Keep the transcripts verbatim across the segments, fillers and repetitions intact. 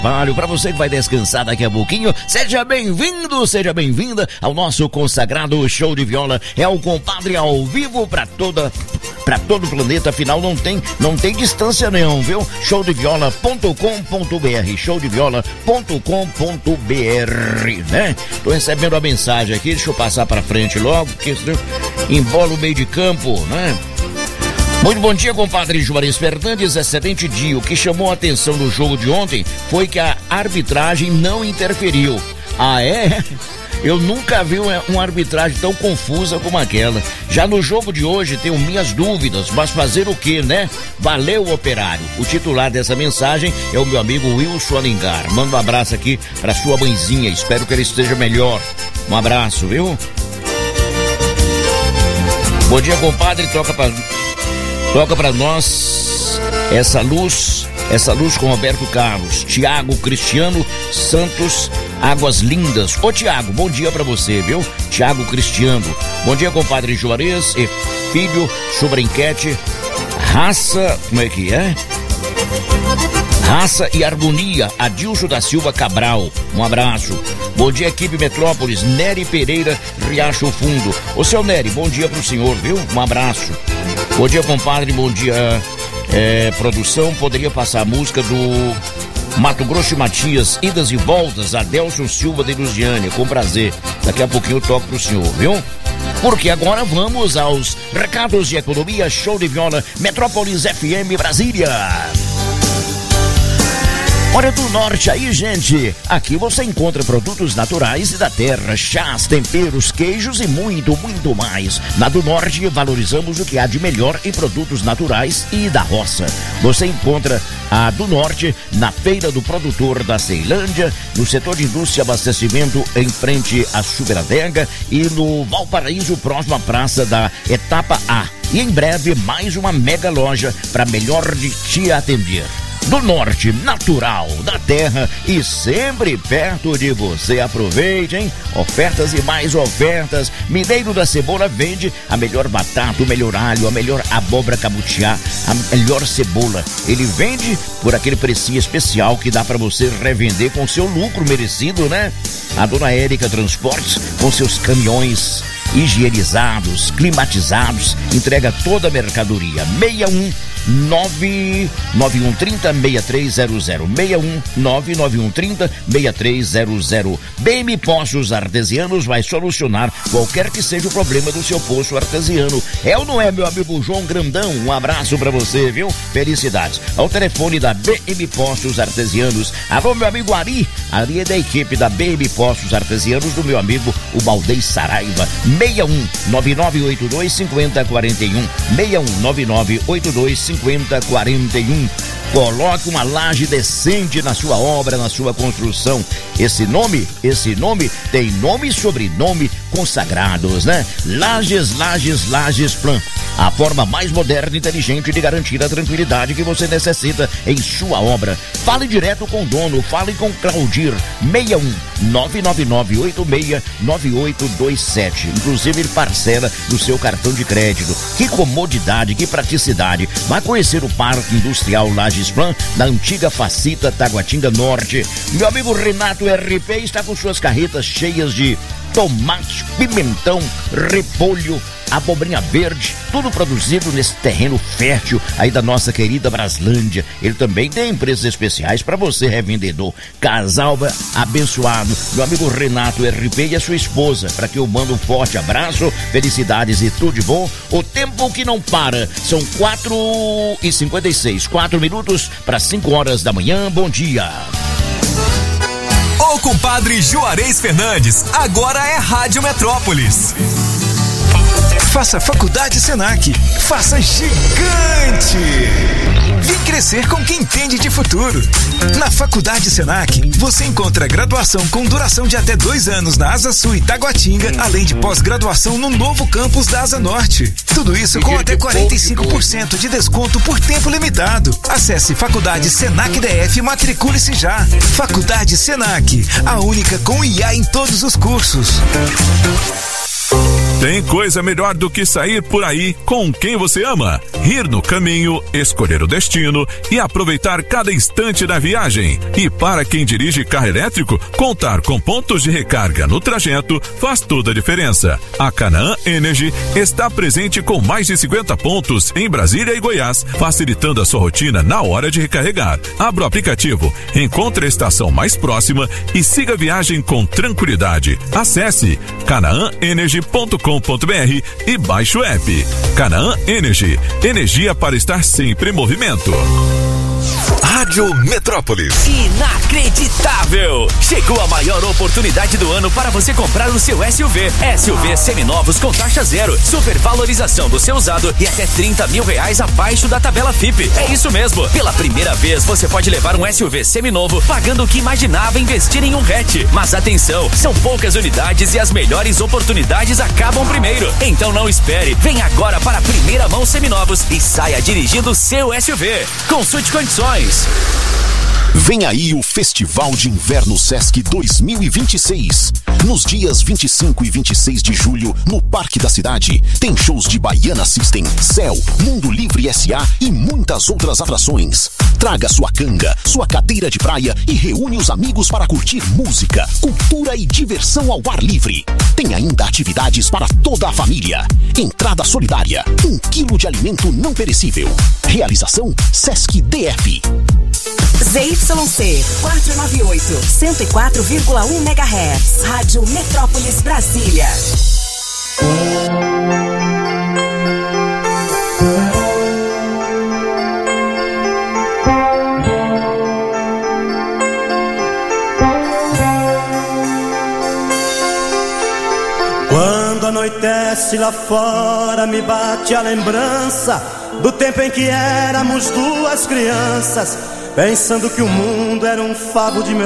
Para você que vai descansar daqui a pouquinho, seja bem-vindo, seja bem-vinda ao nosso consagrado show de viola. É o compadre ao vivo para toda, para todo o planeta. Afinal, não tem, não tem distância não, viu? show de viola ponto com ponto br, show de viola ponto com ponto br, né? Tô recebendo a mensagem aqui, deixa eu passar para frente logo, porque embola o meio de campo, né? Muito bom dia, compadre Juarez Fernandes, excelente dia. O que chamou a atenção no jogo de ontem foi que a arbitragem não interferiu. Ah, é? Eu nunca vi uma arbitragem tão confusa como aquela. Já no jogo de hoje tenho minhas dúvidas, mas fazer o quê, né? Valeu, Operário. O titular dessa mensagem é o meu amigo Wilson Alencar. Manda um abraço aqui pra sua mãezinha, espero que ela esteja melhor. Um abraço, viu? Bom dia, compadre, toca pra... Toca pra nós essa luz, essa luz com Roberto Carlos, Tiago Cristiano Santos, Águas Lindas. Ô Tiago, bom dia pra você, viu? Tiago Cristiano. Bom dia, compadre Juarez e filho, sobre a enquete, raça, como é que é? Raça e Harmonia, Adilson da Silva Cabral. Um abraço. Bom dia, equipe Metrópolis, Nery Pereira, Riacho Fundo. Ô, seu Nery, bom dia pro senhor, viu? Um abraço. Bom dia, compadre, bom dia, é, produção. Poderia passar a música do Mato Grosso e Matias, Idas e Voltas, Adelson Silva de Lusiânia, com prazer. Daqui a pouquinho eu toco pro senhor, viu? Porque agora vamos aos recados de economia, show de viola, Metrópolis F M Brasília. Hora do Norte aí, gente. Aqui você encontra produtos naturais e da terra, chás, temperos, queijos e muito, muito mais. Na do Norte, valorizamos o que há de melhor em produtos naturais e da roça. Você encontra a do Norte na Feira do Produtor da Ceilândia, no setor de indústria e abastecimento em frente à Superadega e no Valparaíso, próximo à praça da Etapa A. E em breve, mais uma mega loja para melhor de te atender. Do Norte, natural, da terra e sempre perto de você. Aproveite, hein? Ofertas e mais ofertas. Mineiro da Cebola vende a melhor batata, o melhor alho, a melhor abóbora cabutiá, a melhor cebola. Ele vende por aquele precinho especial que dá para você revender com seu lucro merecido, né? A dona Érica Transportes, com seus caminhões higienizados, climatizados, entrega toda a mercadoria. seis um nove nove um três zero seis três zero zero, seis um nove nove um três zero seis três zero zero. B M Poços Artesianos vai solucionar qualquer que seja o problema do seu poço artesiano. É ou não é, meu amigo João Grandão? Um abraço pra você, viu? Felicidades. Ao telefone da B M Poços Artesianos. Alô, meu amigo Ari. Ari é da equipe da B M Poços Artesianos, do meu amigo o Baldei Saraiva. seis um nove nove oito dois cinco zero quatro um, seis um nove nove oito dois cinco zero quatro um. Coloque uma laje decente na sua obra, na sua construção. Esse nome, esse nome tem nome e sobrenome consagrados, né? Lajes, Lajes, Lajes Plan. A forma mais moderna e inteligente de garantir a tranquilidade que você necessita em sua obra. Fale direto com o dono, fale com Claudir. seis um nove nove nove oito seis nove oito dois sete. Inclusive ele parcela no seu cartão de crédito. Que comodidade, que praticidade. Vai conhecer o Parque Industrial Lajes Plan, da antiga Facita Taguatinga Norte. Meu amigo Renato R P está com suas carretas cheias de tomate, pimentão, repolho, abobrinha verde, tudo produzido nesse terreno fértil aí da nossa querida Braslândia. Ele também tem empresas especiais para você, revendedor. Casal abençoado, meu amigo Renato R P e a sua esposa, para que eu mando um forte abraço, felicidades e tudo de bom. O tempo que não para, são quatro e cinquenta e seis, quatro minutos para cinco horas da manhã. Bom dia. O compadre Juarez Fernandes, agora é Rádio Metrópolis. Faça Faculdade Senac. Faça gigante. Vem crescer com quem entende de futuro. Na Faculdade Senac, você encontra graduação com duração de até dois anos na Asa Sul e Taguatinga, além de pós-graduação no novo campus da Asa Norte. Tudo isso com até quarenta e cinco por cento de desconto por tempo limitado. Acesse Faculdade Senac D F e matricule-se já. Faculdade Senac, a única com I A em todos os cursos. Tem coisa melhor do que sair por aí com quem você ama, rir no caminho, escolher o destino e aproveitar cada instante da viagem. E para quem dirige carro elétrico, contar com pontos de recarga no trajeto faz toda a diferença. A Canaã Energy está presente com mais de cinquenta pontos em Brasília e Goiás, facilitando a sua rotina na hora de recarregar. Abra o aplicativo, encontre a estação mais próxima e siga a viagem com tranquilidade. Acesse canaã energy ponto com ponto br e baixe o app. Canaã Energy, energia para estar sempre em movimento. Rádio Metrópolis. Inacreditável! Chegou a maior oportunidade do ano para você comprar o seu S U V. S U V seminovos com taxa zero, supervalorização do seu usado e até trinta mil reais abaixo da tabela F I P. É isso mesmo. Pela primeira vez você pode levar um S U V seminovo pagando o que imaginava investir em um hatch. Mas atenção, são poucas unidades e as melhores oportunidades acabam primeiro. Então não espere. Vem agora para a Primeira Mão Seminovos e saia dirigindo o seu S U V. Consulte condições. Vem aí o Festival de Inverno Sesc dois mil e vinte e seis. Nos dias vinte e cinco e vinte e seis de julho, no Parque da Cidade, tem shows de Baiana System, Céu, Mundo Livre S A e muitas outras atrações. Traga sua canga, sua cadeira de praia e reúne os amigos para curtir música, cultura e diversão ao ar livre. Tem ainda atividades para toda a família. Entrada solidária, um quilo de alimento não perecível. Realização Sesc D F. Z Y C quatrocentos e noventa e oito, cento e quatro vírgula um megahertz. Rádio Metrópolis Brasília. Quando anoitece lá fora, me bate a lembrança do tempo em que éramos duas crianças, pensando que o mundo era um favo de mel.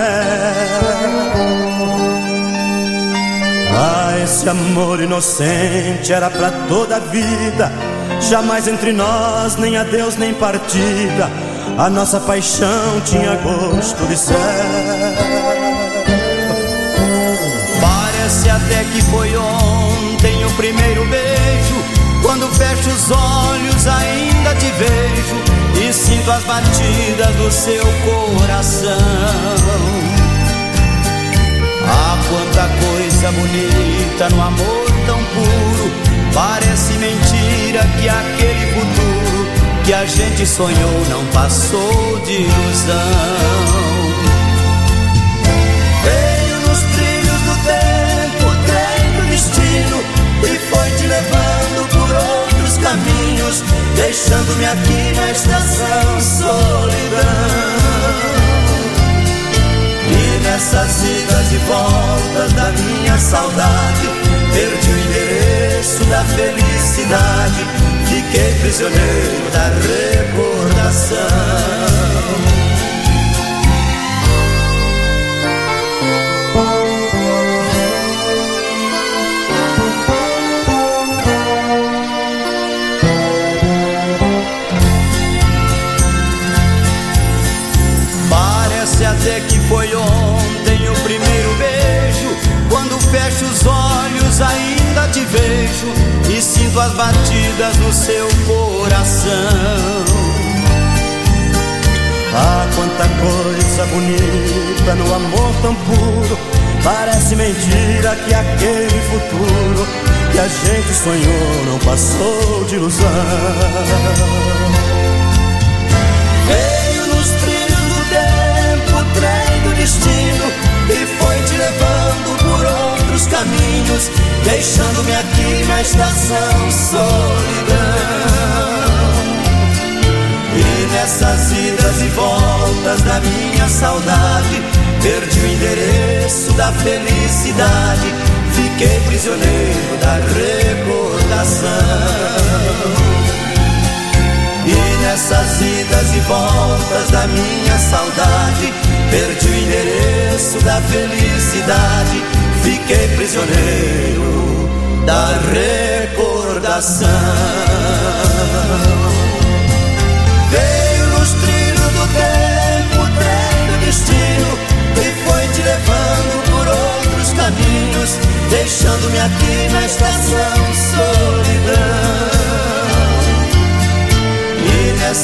Ah, esse amor inocente era pra toda a vida, jamais entre nós nem adeus nem partida. A nossa paixão tinha gosto de céu. Parece até que foi ontem o primeiro beijo. Quando fecho os olhos ainda te vejo e sinto as batidas do seu coração. Ah, quanta coisa bonita no amor tão puro. Parece mentira que aquele futuro que a gente sonhou não passou de ilusão. Veio nos trilhos do tempo, o trem do destino, e foi te levando por outros caminhos, deixando-me aqui na estação solidão. E nessas idas e voltas da minha saudade, perdi o endereço da felicidade, fiquei prisioneiro da recordação. Até que foi ontem o primeiro beijo. Quando fecho os olhos ainda te vejo e sinto as batidas do seu coração. Ah, quanta coisa bonita no amor tão puro. Parece mentira que aquele futuro que a gente sonhou não passou de ilusão. Veio nos trilhos do tempo, o trem do destino, e foi te levando por outros caminhos, deixando-me aqui na estação solidão. E nessas idas e voltas da minha saudade, perdi o endereço da felicidade, fiquei prisioneiro da recordação. E nessas idas e voltas da minha saudade, perdi o endereço da felicidade, fiquei prisioneiro da recordação. Veio nos trilhos do tempo, o trem do destino, e foi te levando por outros caminhos, deixando-me aqui na estação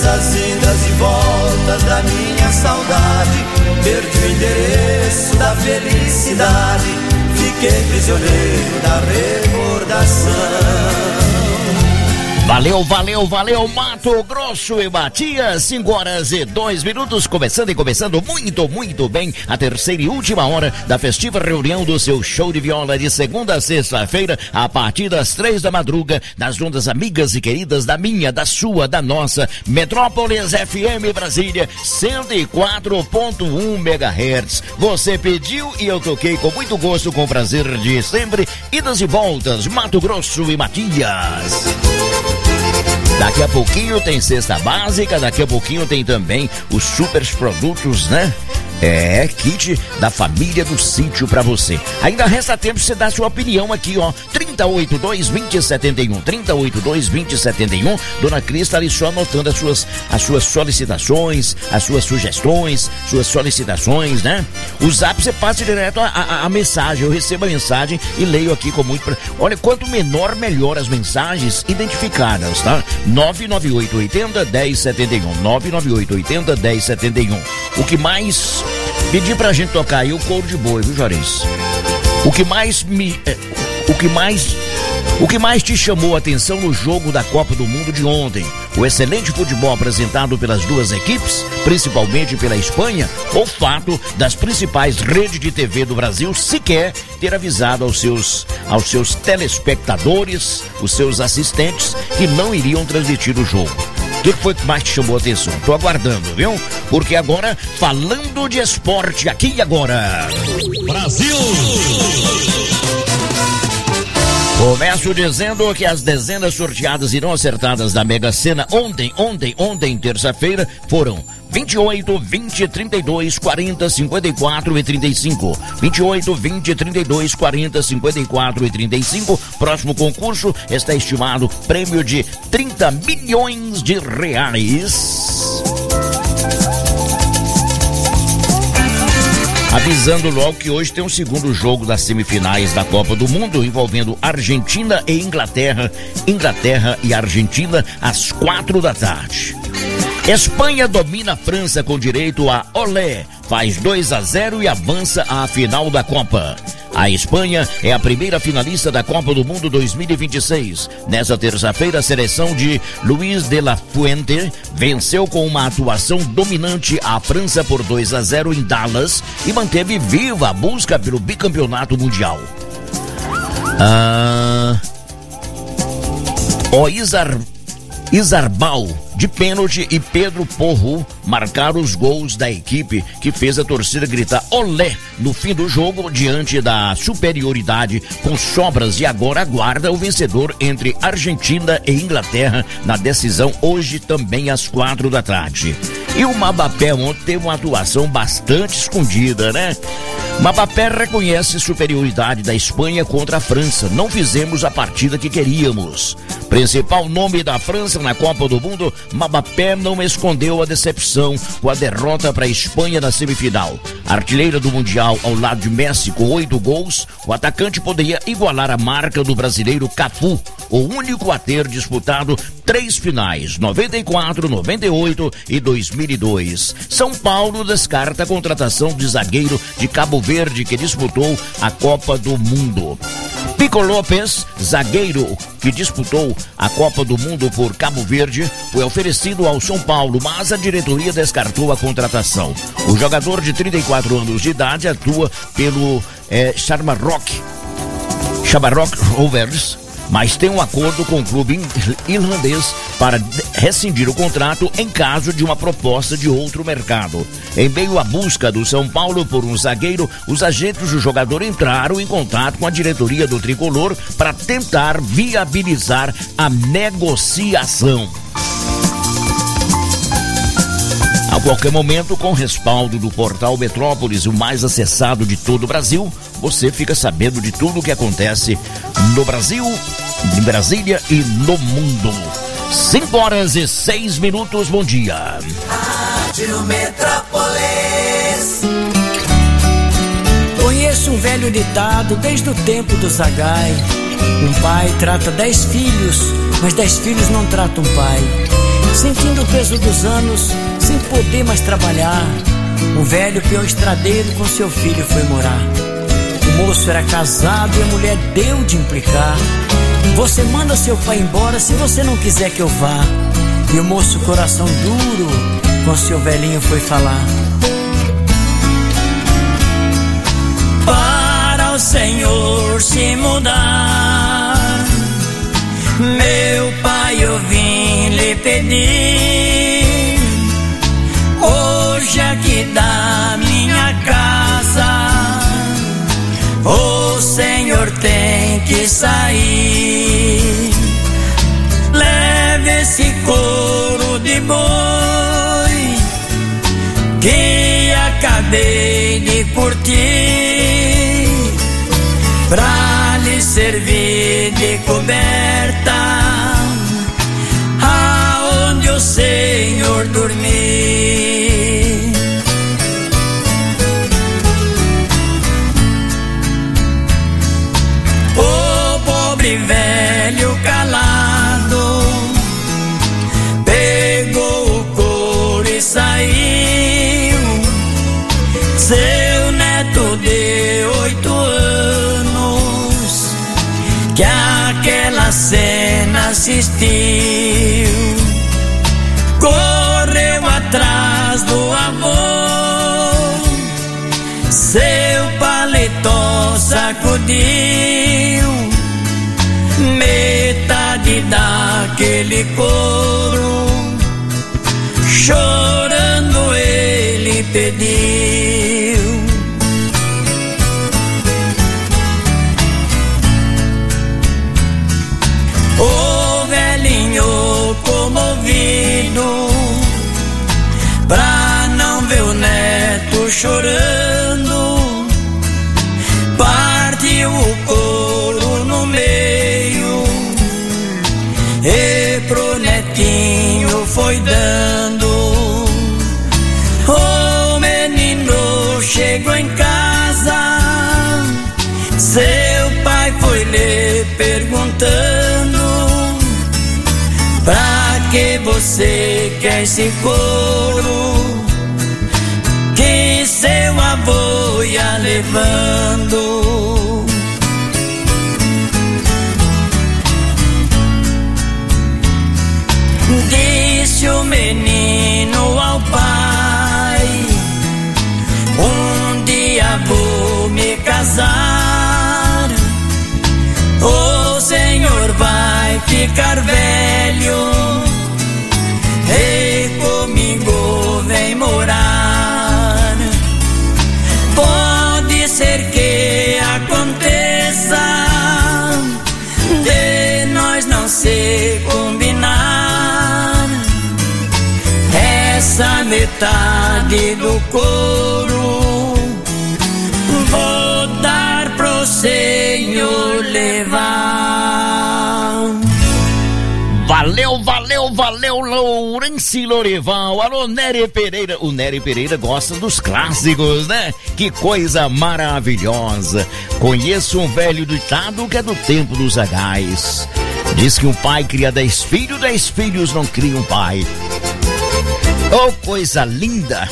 Nessas idas e voltas da minha saudade, perdi o endereço da felicidade, fiquei prisioneiro da recordação. Valeu, valeu, valeu, Mato Grosso e Matias, cinco horas e dois minutos, começando e começando muito, muito bem, a terceira e última hora da festiva reunião do seu show de viola de segunda a sexta-feira, a partir das três da madruga, nas ondas amigas e queridas da minha, da sua, da nossa, Metrópolis F M Brasília, cento e quatro ponto um megahertz. Você pediu e eu toquei com muito gosto, com prazer de sempre, idas e voltas, Mato Grosso e Matias. Daqui a pouquinho tem cesta básica, daqui a pouquinho tem também os super produtos, né? É, kit da família do sítio pra você. Ainda resta tempo de você dar sua opinião aqui, ó. trinta e oito, dois, vinte, setenta e um. trinta e oito, dois, vinte, setenta e um. Dona Cris tá ali só anotando as suas, as suas solicitações, as suas sugestões, suas solicitações, né? O zap você passa direto a, a, a mensagem. Eu recebo a mensagem e leio aqui com muito... Pra... Olha, quanto menor, melhor as mensagens identificadas, tá? nove nove oito oito zero, um zero sete um. nove nove oito oito zero, um zero sete um. O que mais... Pedi pra gente tocar aí o couro de boi, viu, Juarez? O que mais me... O que mais... O que mais te chamou a atenção no jogo da Copa do Mundo de ontem? O excelente futebol apresentado pelas duas equipes, principalmente pela Espanha, ou o fato das principais redes de T V do Brasil sequer ter avisado aos seus, aos seus telespectadores, os seus assistentes, que não iriam transmitir o jogo? O que foi que mais te chamou a atenção? Tô aguardando, viu? Porque agora, falando de esporte aqui e agora... Brasil! Começo dizendo que as dezenas sorteadas e não acertadas da Mega Sena ontem, ontem, ontem, terça-feira, foram vinte e oito, vinte, trinta e dois, quarenta, cinquenta e quatro e trinta e cinco. vinte e oito, vinte, trinta e dois, quarenta, cinquenta e quatro e trinta e cinco. Próximo concurso está estimado prêmio de trinta milhões de reais. Avisando logo que hoje tem um segundo jogo das semifinais da Copa do Mundo envolvendo Argentina e Inglaterra, Inglaterra e Argentina às quatro da tarde. Espanha domina a França com direito a olé, faz dois a zero e avança à final da Copa. A Espanha é a primeira finalista da Copa do Mundo dois mil e vinte e seis. Nessa terça-feira, a seleção de Luis de la Fuente venceu com uma atuação dominante a França por dois a zero em Dallas e manteve viva a busca pelo bicampeonato mundial. Ah... O Izar... Izarbal de pênalti e Pedro Porro marcaram os gols da equipe que fez a torcida gritar olé no fim do jogo diante da superioridade com sobras, e agora aguarda o vencedor entre Argentina e Inglaterra na decisão hoje também às quatro da tarde. E o Mbappé ontem teve uma atuação bastante escondida, né? Mbappé reconhece superioridade da Espanha contra a França. Não fizemos a partida que queríamos. Principal nome da França na Copa do Mundo, Mbappé não escondeu a decepção com a derrota para a Espanha na semifinal. Artilheira do Mundial ao lado de Messi com oito gols, o atacante poderia igualar a marca do brasileiro Cafu, o único a ter disputado três finais, noventa e quatro, noventa e oito e dois mil e dois. São Paulo descarta a contratação de zagueiro de Cabo Verde que disputou a Copa do Mundo. Pico Lopes, zagueiro que disputou a Copa do Mundo por Cabo Verde, foi oferecido ao São Paulo, mas a diretoria descartou a contratação. O jogador de trinta e quatro anos de idade atua pelo é, Shamrock, Shamrock Rovers, mas tem um acordo com o clube irlandês para rescindir o contrato em caso de uma proposta de outro mercado. Em meio à busca do São Paulo por um zagueiro, os agentes do jogador entraram em contato com a diretoria do Tricolor para tentar viabilizar a negociação. A qualquer momento, com respaldo do portal Metrópolis, o mais acessado de todo o Brasil, você fica sabendo de tudo o que acontece no Brasil, em Brasília e no mundo. cinco horas e seis minutos, bom dia. Rádio Metrópolis. Conheço um velho ditado desde o tempo do Zagai. Um pai trata dez filhos, mas dez filhos não tratam um pai. Sentindo o peso dos anos, sem poder mais trabalhar, o velho peão estradeiro com seu filho foi morar. O moço era casado e a mulher deu de implicar: você manda seu pai embora se você não quiser que eu vá. E o moço, coração duro, com seu velhinho foi falar: para o Senhor se mudar, meu pai, eu vim lhe pedir. Hoje aqui da minha casa o Senhor tem que sair. Leve esse couro de boi que acabei de curtir, pra lhe servir de coberta aonde o Senhor dormir. O pobre velho calado pegou o couro e saiu. Seu neto de oito anos que aquela cena assistiu, correu atrás do avô, seu paletó sacudiu, metade daquele couro, chorando ele pediu. O velhinho comovido, pra não ver o neto chorando, partiu o couro no meio e pro netinho foi dando. O menino chegou em casa, seu pai foi lhe perguntando: pra que você quer esse couro que seu avô ia levando? Disse o menino ao pai: um dia vou me casar, o Senhor vai ficar velho e comigo vem morar. Pode ser que aconteça de nós não se combinar, essa metade do couro vou dar pro Senhor levar. Valeu, valeu, valeu, Lourenci Lorival. Alô, Nery Pereira. O Nery Pereira gosta dos clássicos, né? Que coisa maravilhosa. Conheço um velho ditado que é do tempo dos agais. Diz que um pai cria dez filhos, dez filhos não criam um pai. Oh, coisa linda.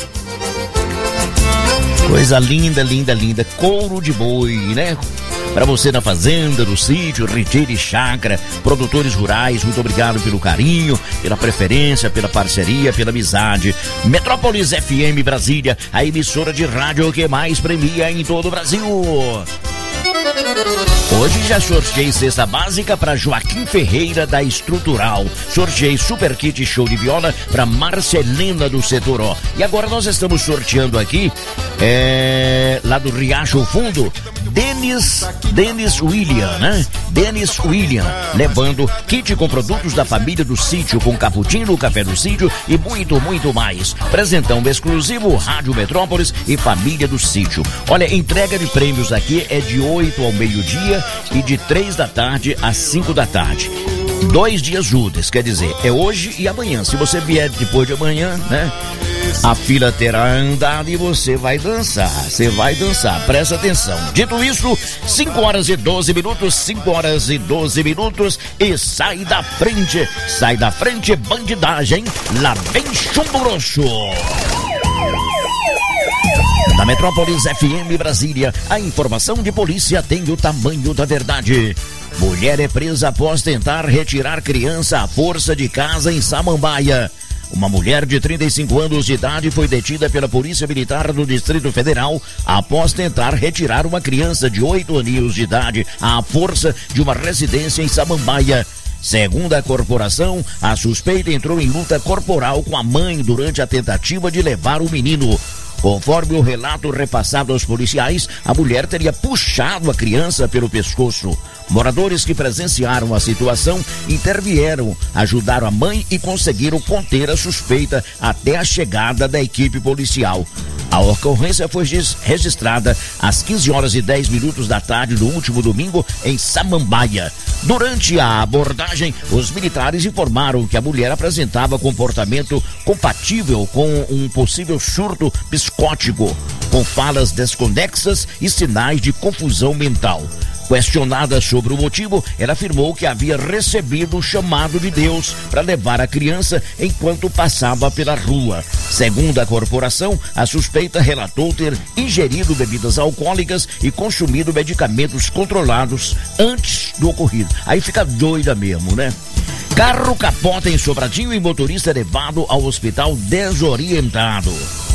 Coisa linda, linda, linda. Couro de boi, né? Para você na fazenda, no sítio, retiro e chácara, produtores rurais, muito obrigado pelo carinho, pela preferência, pela parceria, pela amizade. Metrópolis F M Brasília, a emissora de rádio que mais premia em todo o Brasil. Hoje já sorteei cesta básica para Joaquim Ferreira da Estrutural. Sorteei super kit show de viola para Marcelina do Setor O. E agora nós estamos sorteando aqui, é, lá do Riacho Fundo, Denis, Denis William, né? Denis William, levando kit com produtos da família do sítio, com cappuccino, café do sítio e muito, muito mais. Presentão exclusivo, Rádio Metrópolis e família do sítio. Olha, entrega de prêmios aqui é de oito ao meio-dia e de três da tarde às cinco da tarde. dois dias úteis, quer dizer, é hoje e amanhã. Se você vier depois de amanhã, né? A fila terá andado e você vai dançar. Você vai dançar, presta atenção. Dito isso, cinco horas e doze minutos, cinco horas e doze minutos e sai da frente, sai da frente, bandidagem, lá vem Chumbo Grosso. Na Metrópolis F M Brasília, a informação de polícia tem o tamanho da verdade. Mulher é presa após tentar retirar criança à força de casa em Samambaia. Uma mulher de trinta e cinco anos de idade foi detida pela Polícia Militar do Distrito Federal após tentar retirar uma criança de oito aninhos de idade à força de uma residência em Samambaia. Segundo a corporação, a suspeita entrou em luta corporal com a mãe durante a tentativa de levar o menino. Conforme o relato repassado aos policiais, a mulher teria puxado a criança pelo pescoço. Moradores que presenciaram a situação intervieram, ajudaram a mãe e conseguiram conter a suspeita até a chegada da equipe policial. A ocorrência foi registrada às quinze horas e dez minutos da tarde do último domingo em Samambaia. Durante a abordagem, os militares informaram que a mulher apresentava comportamento compatível com um possível surto psicótico, com falas desconexas e sinais de confusão mental. Questionada sobre o motivo, ela afirmou que havia recebido o chamado de Deus para levar a criança enquanto passava pela rua. Segundo a corporação, a suspeita relatou ter ingerido bebidas alcoólicas e consumido medicamentos controlados antes do ocorrido. Aí fica doida mesmo, né? Carro capota em Sobradinho e motorista levado ao hospital desorientado.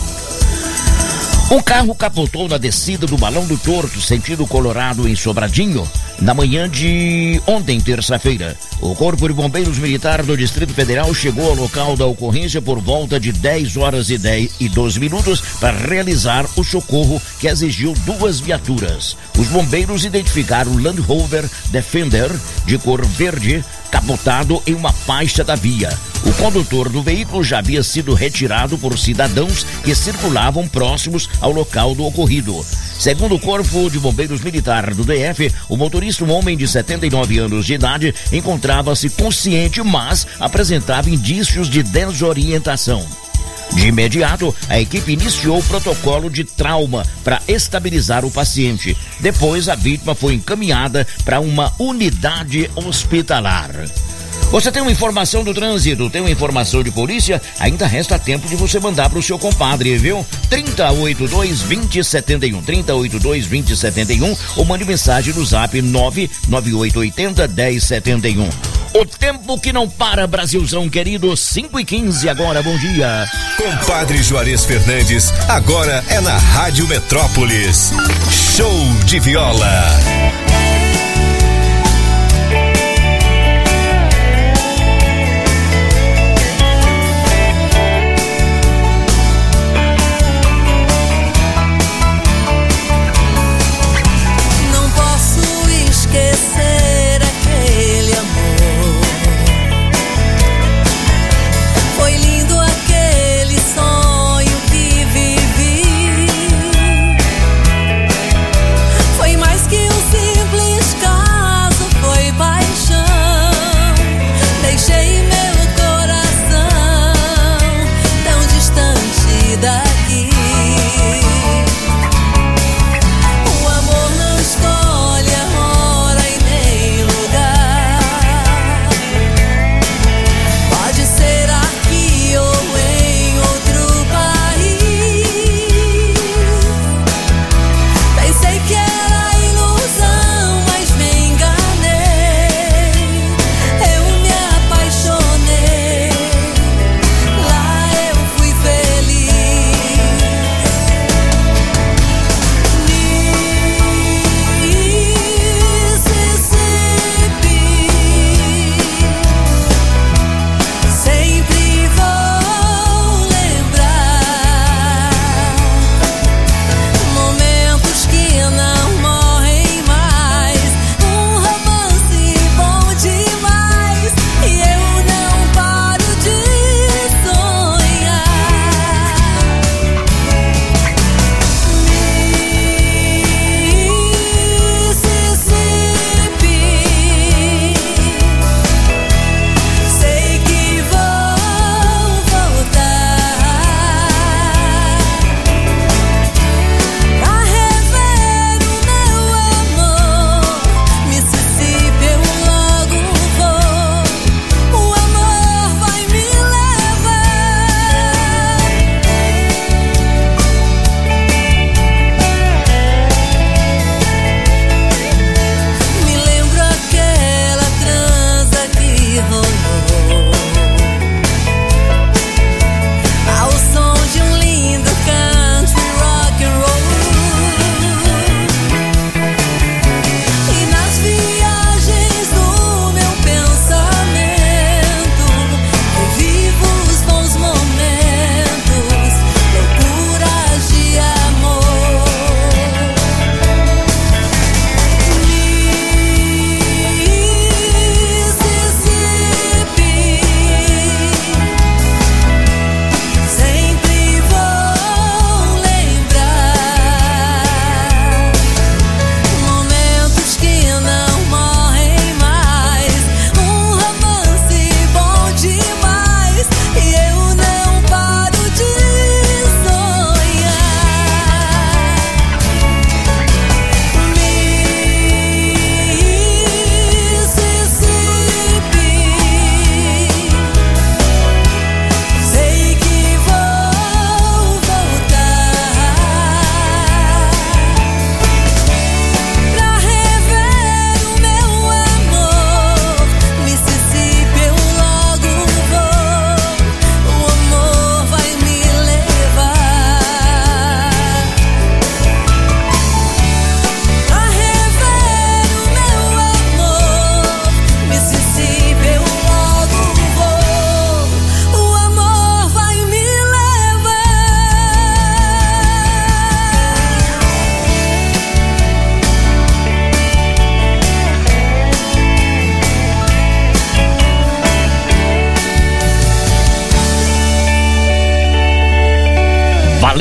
Um carro capotou na descida do Balão do Torto, sentido Colorado, em Sobradinho, na manhã de ontem, terça-feira. O Corpo de Bombeiros Militar do Distrito Federal chegou ao local da ocorrência por volta de dez horas e doze minutos para realizar o socorro que exigiu duas viaturas. Os bombeiros identificaram o Land Rover Defender, de cor verde, capotado em uma faixa da via. O condutor do veículo já havia sido retirado por cidadãos que circulavam próximos ao local do ocorrido. Segundo o Corpo de Bombeiros Militar do D F, o motorista, um homem de setenta e nove anos de idade, encontrava-se consciente, mas apresentava indícios de desorientação. De imediato, a equipe iniciou o protocolo de trauma para estabilizar o paciente. Depois, a vítima foi encaminhada para uma unidade hospitalar. Você tem uma informação do trânsito, tem uma informação de polícia? Ainda resta tempo de você mandar para o seu compadre, viu? trinta, oitenta e dois, vinte, setenta e um, trinta, oitenta e dois, vinte, setenta e um, ou mande mensagem no zap nove nove oito oito zero, dez setenta e um. O tempo que não para, Brasilzão querido, cinco e quinze agora, bom dia. Compadre Juarez Fernandes, agora é na Rádio Metrópolis. Show de viola. Foi mais que um simples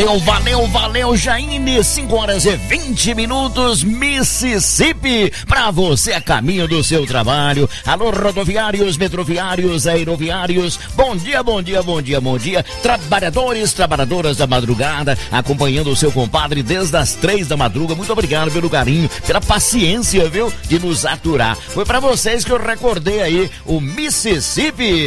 Valeu, valeu, valeu, Jaine. cinco horas e vinte minutos, Mississippi. Pra você a caminho do seu trabalho. Alô, rodoviários, metroviários, aeroviários. Bom dia, bom dia, bom dia, bom dia. Trabalhadores, trabalhadoras da madrugada, acompanhando o seu compadre desde as três da madruga. Muito obrigado pelo carinho, pela paciência, viu, de nos aturar. Foi pra vocês que eu recordei aí o Mississippi.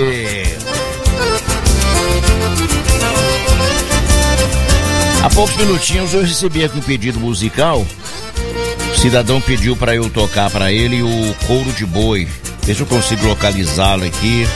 Há poucos minutinhos eu recebi aqui um pedido musical. O cidadão pediu para eu tocar para ele o Couro de Boi. Vê se eu consigo localizá-lo aqui.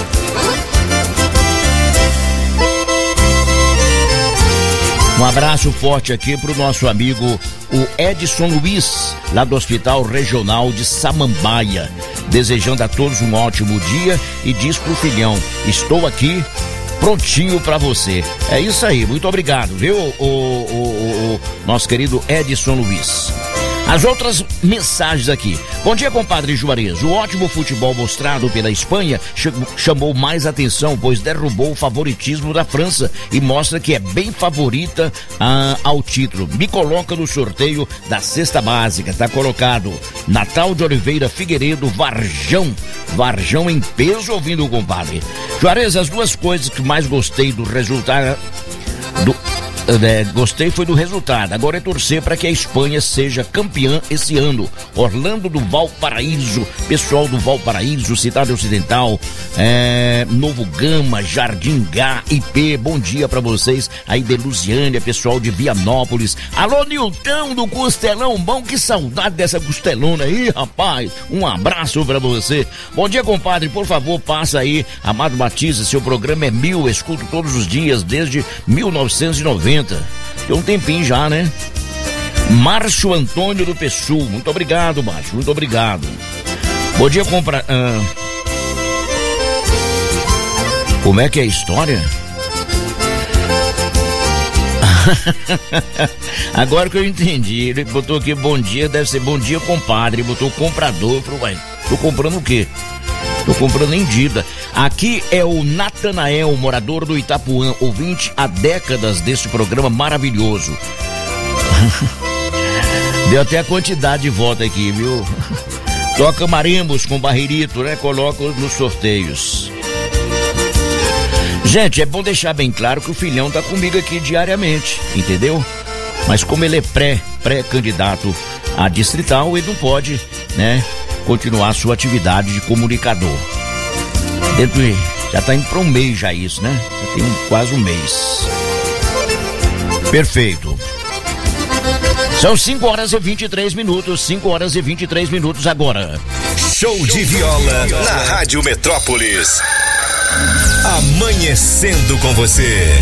Um abraço forte aqui pro nosso amigo o Edson Luiz, lá do Hospital Regional de Samambaia, desejando a todos um ótimo dia e diz pro filhão: estou aqui prontinho pra você. É isso aí, muito obrigado, viu, o, o, o, o nosso querido Edson Luiz. As outras mensagens aqui. Bom dia, compadre Juarez. O ótimo futebol mostrado pela Espanha chamou mais atenção, pois derrubou o favoritismo da França e mostra que é bem favorita ah, ao título. Me coloca no sorteio da cesta básica. Tá colocado Natal de Oliveira Figueiredo, Varjão. Varjão em peso, ouvindo o compadre. Juarez, as duas coisas que mais gostei do resultado... Do... É, gostei foi do resultado. Agora é torcer para que a Espanha seja campeã esse ano. Orlando do Valparaíso, pessoal do Valparaíso, Cidade Ocidental, é, Novo Gama, Jardim Gá, I P, bom dia para vocês aí de Lusiânia, pessoal de Vianópolis. Alô, Nilton do Costelão, bom, que saudade dessa costelona aí, rapaz. Um abraço para você. Bom dia, compadre, por favor, passa aí, Amado Batista, seu programa é mil, escuto todos os dias desde mil novecentos e noventa. Tem um tempinho já, né? Márcio Antônio do Pessul, muito obrigado, Márcio, muito obrigado. Bom dia, compra... Ah... Como é que é a história? Agora que eu entendi, ele botou aqui bom dia, deve ser bom dia, compadre, botou comprador, falou, ué, tô comprando o quê? Tô comprando em Dida. Aqui é o Natanael, morador do Itapuã, ouvinte há décadas desse programa maravilhoso. Deu até a quantidade de votos aqui, viu? Toca marimbos com barreirito, né? Coloca nos sorteios. Gente, é bom deixar bem claro que o filhão tá comigo aqui diariamente, entendeu? Mas como ele é pré, pré-candidato a distrital, ele não pode, né, continuar a sua atividade de comunicador. Dentro de, já tá indo para um mês já isso, né? Já tem um, quase um mês. Perfeito. São cinco horas e vinte e três minutos, cinco horas e vinte e três minutos agora. Show de viola na Rádio Metrópolis. Amanhecendo com você.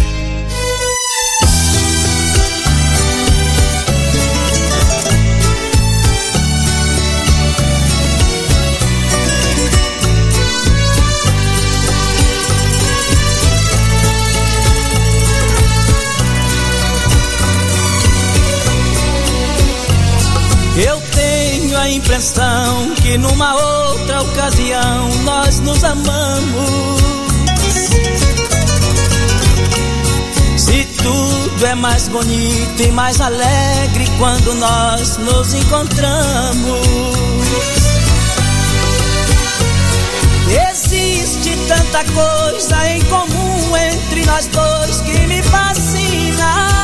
Eu tenho a impressão que numa outra ocasião nós nos amamos. Se tudo é mais bonito e mais alegre quando nós nos encontramos. Existe tanta coisa em comum entre nós dois que me fascina.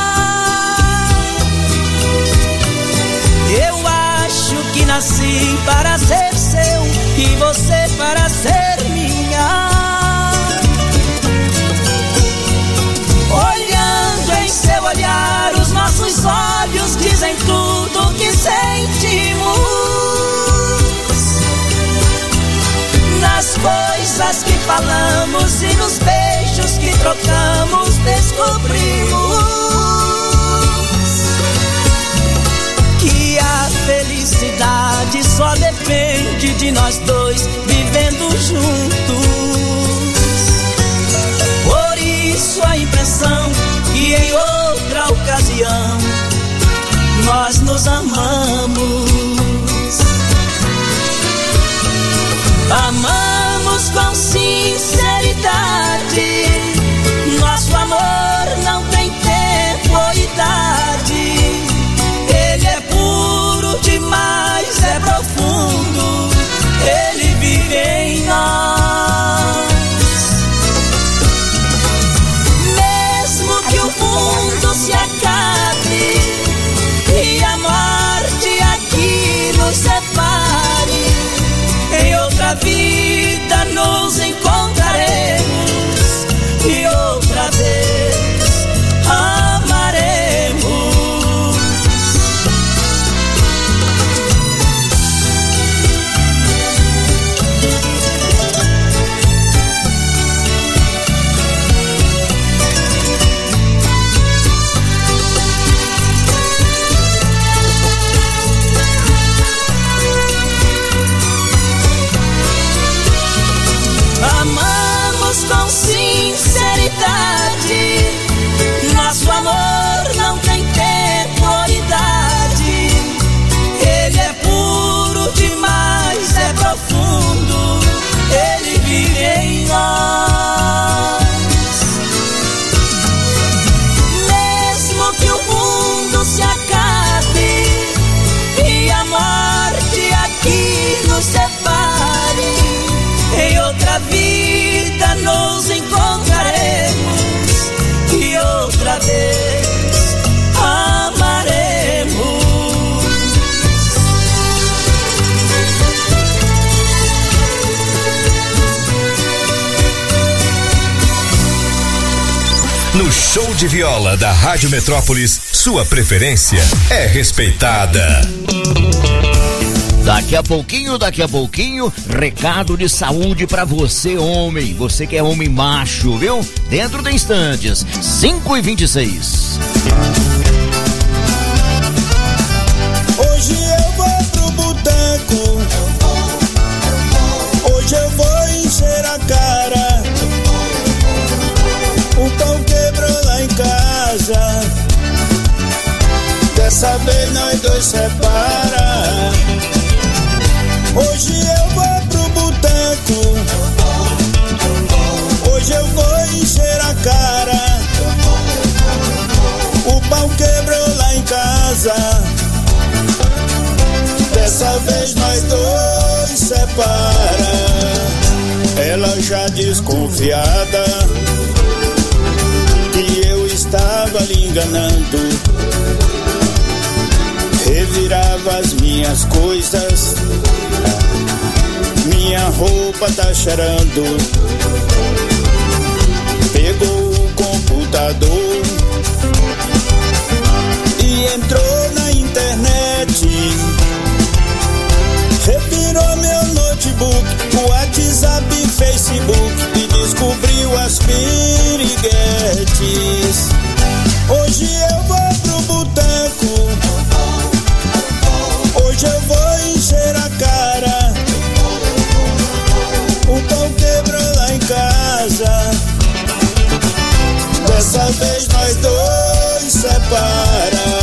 Eu acho que nasci para ser seu e você para ser minha. Olhando em seu olhar, os nossos olhos dizem tudo o que sentimos. Nas coisas que falamos e nos beijos que trocamos, descobrimos que a felicidade só depende de nós dois vivendo juntos. Por isso a impressão que em outra ocasião nós nos amamos. Amamos com sinceridade, nosso amor não tem tempo No show de viola da Rádio Metrópolis, sua preferência é respeitada. Daqui a pouquinho, daqui a pouquinho, recado de saúde pra você, homem. Você que é homem macho, viu? Dentro de instantes, cinco e vinte e seis. Hoje eu vou pro boteco. Hoje eu vou encher a cara. O pão quebrou lá em casa. Dessa vez nós dois separa. Hoje eu vou pro boteco. Hoje eu vou encher a cara. O pão quebrou lá em casa. Dessa vez nós dois separa. Ela já desconfiada que eu estava lhe enganando. Revirava as minhas coisas, minha roupa tá cheirando. Pegou o computador e entrou na internet. Revirou meu notebook, o WhatsApp e Facebook e descobriu as piriguetes. Hoje eu vou pro boteco. Hoje eu vou encher a cara. O pão quebrou lá em casa. Dessa vez nós dois separa.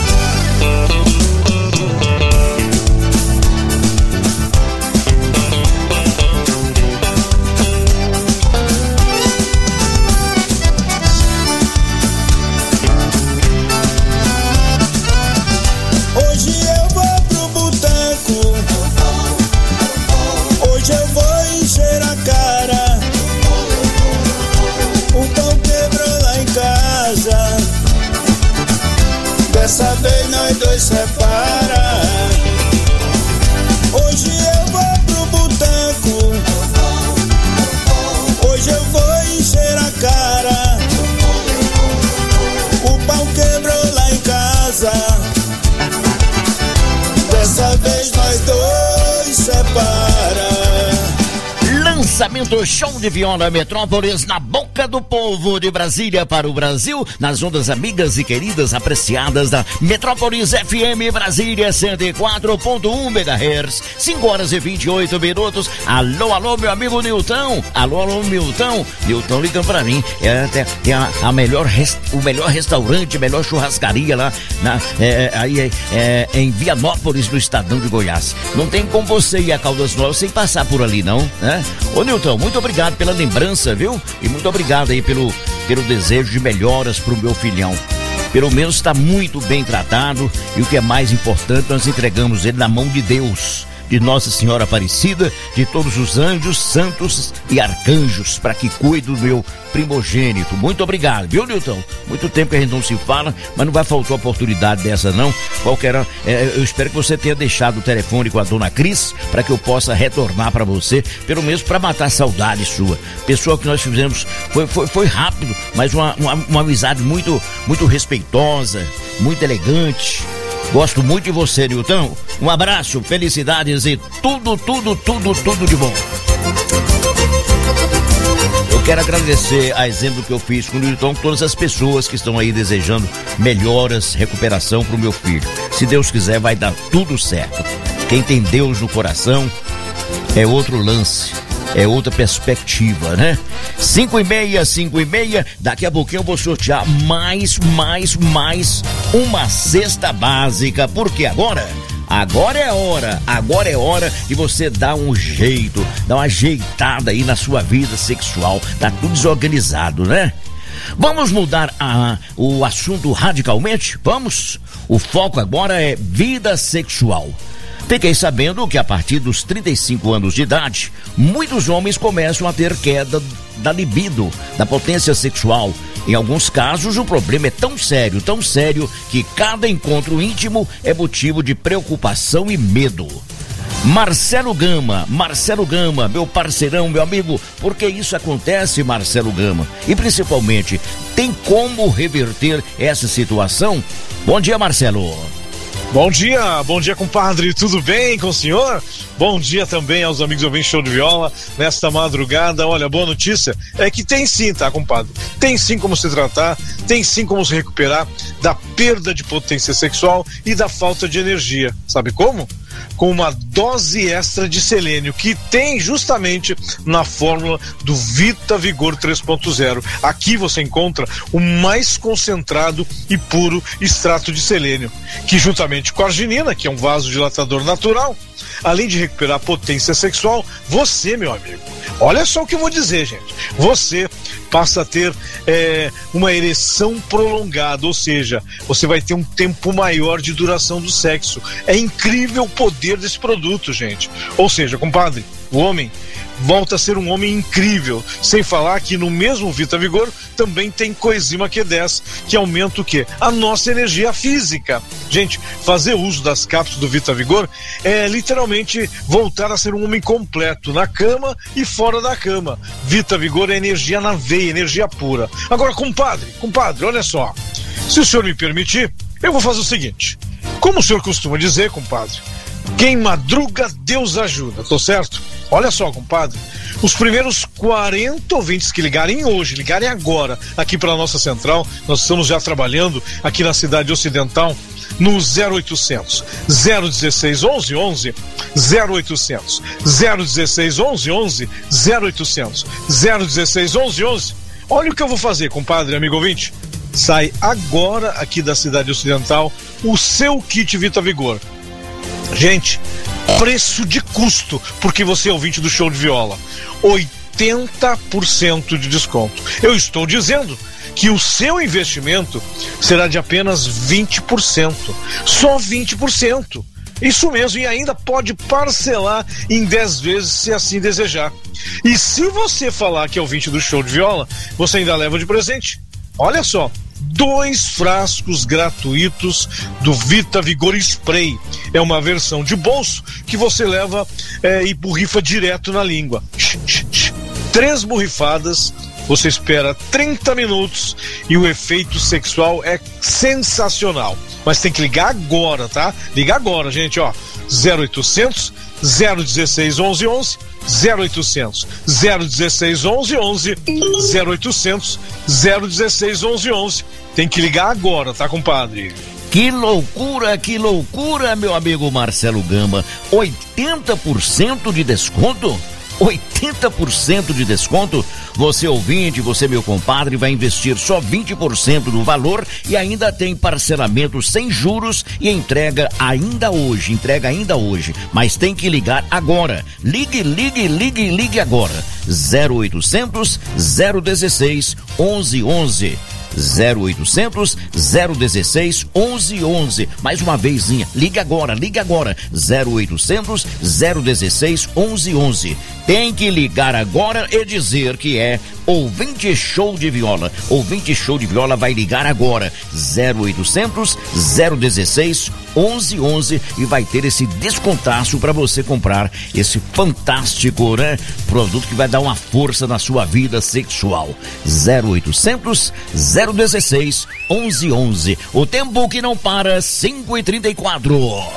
Dessa vez nós dois separa. Hoje eu vou pro boteco. Hoje eu vou encher a cara. O pão quebrou lá em casa. Dessa vez nós dois separa. Lançamento Show de Viola Metrópolis na boca do povo, de Brasília para o Brasil, nas ondas amigas e queridas apreciadas da Metrópolis F M Brasília cento e quatro ponto um megahertz, cinco horas e vinte e oito minutos. Alô, alô, meu amigo Nilton. Alô, alô, Nilton. Nilton ligando pra mim. É, tem, tem a, a melhor rest, o melhor restaurante, a melhor churrascaria lá na, é, aí, é, é, em Vianópolis, no estadão de Goiás. Não tem como você ir a Caldas Novas sem passar por ali, não, né? Ô Nilton, muito obrigado pela lembrança, viu? E muito obrigado aí pelo, pelo desejo de melhoras pro meu filhão. Pelo menos está muito bem tratado e o que é mais importante, nós entregamos ele na mão de Deus, de Nossa Senhora Aparecida, de todos os anjos, santos e arcanjos, para que cuide do meu primogênito. Muito obrigado, viu, Nilton? Muito tempo que a gente não se fala, mas não vai faltar oportunidade dessa, não. Qualquer, é, eu espero que você tenha deixado o telefone com a dona Cris, para que eu possa retornar para você, pelo menos para matar a saudade sua. Pessoa que nós fizemos, foi, foi, foi rápido, mas uma, uma, uma amizade muito, muito respeitosa, muito elegante. Gosto muito de você, Nilton. Um abraço, felicidades e tudo, tudo, tudo, tudo de bom. Eu quero agradecer a exemplo que eu fiz com o Nilton, todas as pessoas que estão aí desejando melhoras, recuperação para o meu filho. Se Deus quiser, vai dar tudo certo. Quem tem Deus no coração é outro lance. É outra perspectiva, né? Cinco e meia, cinco e meia. Daqui a pouquinho eu vou sortear mais, mais, mais uma cesta básica. Porque agora, agora é hora, agora é hora de você dar um jeito, dar uma ajeitada aí na sua vida sexual. Tá tudo desorganizado, né? Vamos mudar a, o assunto radicalmente? Vamos? O foco agora é vida sexual. Fiquei sabendo que a partir dos trinta e cinco anos de idade, muitos homens começam a ter queda da libido, da potência sexual. Em alguns casos, o problema é tão sério, tão sério, que cada encontro íntimo é motivo de preocupação e medo. Marcelo Gama, Marcelo Gama, meu parceirão, meu amigo, por que isso acontece, Marcelo Gama? E principalmente, tem como reverter essa situação? Bom dia, Marcelo. Bom dia, bom dia, compadre, tudo bem com o senhor? Bom dia também aos amigos do Vem Show de Viola, nesta madrugada. Olha, boa notícia é que tem sim, tá, compadre? Tem sim como se tratar, tem sim como se recuperar da perda de potência sexual e da falta de energia. Sabe como? Com uma dose extra de selênio, que tem justamente na fórmula do Vita Vigor três ponto zero. Aqui você encontra o mais concentrado e puro extrato de selênio, que juntamente com a arginina, que é um vasodilatador natural, além de recuperar a potência sexual, você, meu amigo, olha só o que eu vou dizer, gente, você passa a ter é, uma ereção prolongada, ou seja, você vai ter um tempo maior de duração do sexo. É incrível o poder desse produto, gente. Ou seja, compadre, o homem volta a ser um homem incrível, sem falar que no mesmo Vita Vigor também tem coenzima Q dez, que aumenta o quê? A nossa energia física. Gente, fazer uso das cápsulas do Vita Vigor é literalmente voltar a ser um homem completo, na cama e fora da cama. Vita Vigor é energia na veia, energia pura. Agora, compadre, compadre, olha só, se o senhor me permitir, eu vou fazer o seguinte, como o senhor costuma dizer, compadre, quem madruga, Deus ajuda, tô certo? Olha só, compadre, os primeiros quarenta ouvintes que ligarem hoje, ligarem agora aqui para a nossa central, nós estamos já trabalhando aqui na cidade ocidental, no zero oitocentos, zero dezesseis, onze, onze, zero oitocentos, zero dezesseis, onze, onze, zero oitocentos, zero dezesseis, onze, onze. Olha o que eu vou fazer, compadre, amigo ouvinte. Sai agora aqui da cidade ocidental o seu kit Vita Vigor. Gente, preço de custo, porque você é ouvinte do Show de Viola, oitenta por cento de desconto. Eu estou dizendo que o seu investimento será de apenas vinte por cento, só vinte por cento. Isso mesmo, e ainda pode parcelar em dez vezes se assim desejar. E se você falar que é ouvinte do Show de Viola, você ainda leva de presente, olha só, dois frascos gratuitos do Vita Vigor Spray. É uma versão de bolso que você leva é, e borrifa direto na língua. Três borrifadas, você espera trinta minutos e o efeito sexual é sensacional. Mas tem que ligar agora, tá? Liga agora, gente, ó. zero oitocentos, zero dezesseis, onze, onze, zero oitocentos, zero dezesseis, onze, onze, zero oitocentos, zero dezesseis, onze, onze. Tem que ligar agora, tá, compadre? Que loucura, que loucura, meu amigo Marcelo Gama. oitenta por cento de desconto? oitenta por cento de desconto? Você ouvinte, você meu compadre, vai investir só vinte por cento do valor e ainda tem parcelamento sem juros e entrega ainda hoje, entrega ainda hoje, mas tem que ligar agora. Ligue, ligue, ligue, ligue agora. zero oitocentos, zero dezesseis, onze, onze. zero oitocentos, zero dezesseis, onze, onze. Mais uma vezinha, liga agora, liga agora. zero oitocentos, zero dezesseis, onze, onze. Tem que ligar agora e dizer que é ouvinte Show de Viola. Ouvinte Show de Viola vai ligar agora. zero oitocentos, zero dezesseis, onze, onze e vai ter esse descontaço para você comprar esse fantástico, né, produto que vai dar uma força na sua vida sexual. zero oitocentos, zero dezesseis, onze, onze. O tempo que não para, cinco e trinta e quatro.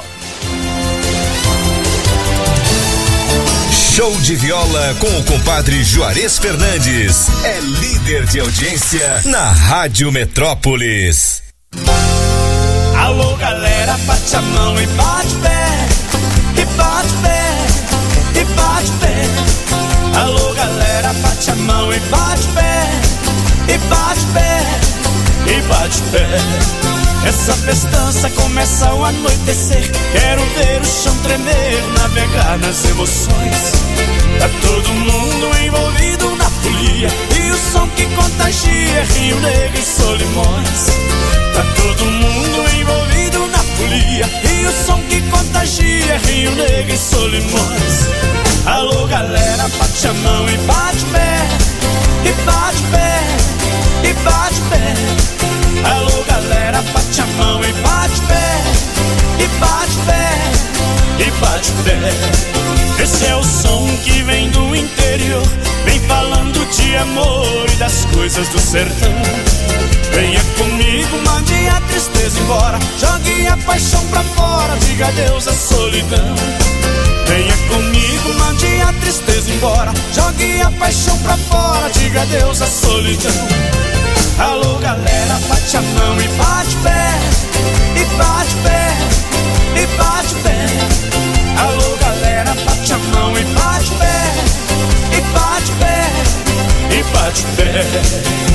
Show de Viola com o compadre Juarez Fernandes. É líder de audiência na Rádio Metrópolis. Alô, galera, bate a mão e bate pé, e bate pé, e bate pé. Alô, galera, bate a mão e bate pé, e bate pé, e bate pé. Essa festança começa ao anoitecer. Quero ver o chão tremer, navegar nas emoções. Tá todo mundo envolvido na folia, e o som que contagia é Rio Negro e Solimões. Tá todo mundo envolvido na folia, e o som que contagia é Rio Negro e Solimões. Alô, galera, bate a mão e bate pé, e bate pé, e bate pé. Alô, galera, bate a mão e bate pé, e bate pé, e bate bate-pé. Esse é o som que vem do interior, vem falando de amor e das coisas do sertão. Venha comigo, mande a tristeza embora, jogue a paixão pra fora, diga adeus à solidão. Venha comigo, mande a tristeza embora, jogue a paixão pra fora, diga adeus à solidão. Alô galera, bate a mão e bate pé, e bate pé, e bate pé. Alô galera, bate a mão e bate pé, e bate pé, e bate pé.